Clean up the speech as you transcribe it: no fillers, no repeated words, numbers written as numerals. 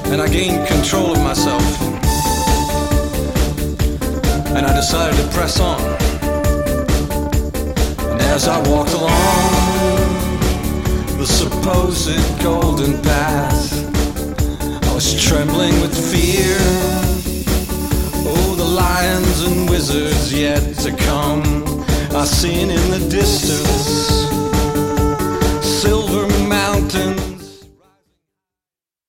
and I gained control of myself. And I decided to press on. And as I walked along the supposed golden path, I was trembling with fear. Oh, the lions and wizards yet to come, I seen in the distance silver